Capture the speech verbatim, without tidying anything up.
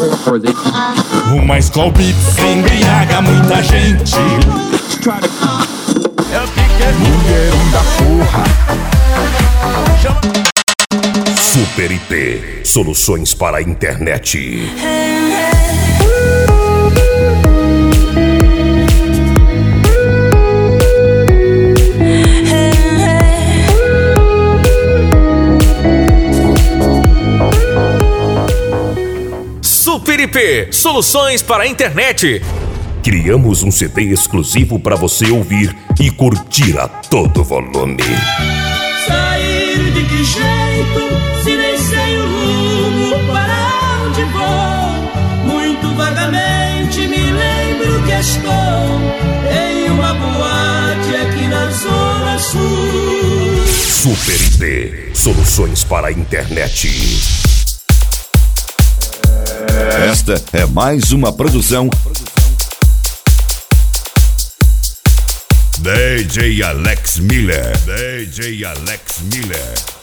Uma Skol Beats embriaga muita gente. É o que que é mulherão da porra. Super I P, soluções para a internet. Super I P, soluções para a internet. Criamos um C D exclusivo para você ouvir e curtir a todo volume. Sair de que jeito, se nem sei o rumo, para onde vou? Muito vagamente me lembro que estou em uma boate aqui na Zona Sul. Super I P, soluções para a internet. Esta é mais uma produção D J Alex Miller. D J Alex Miller.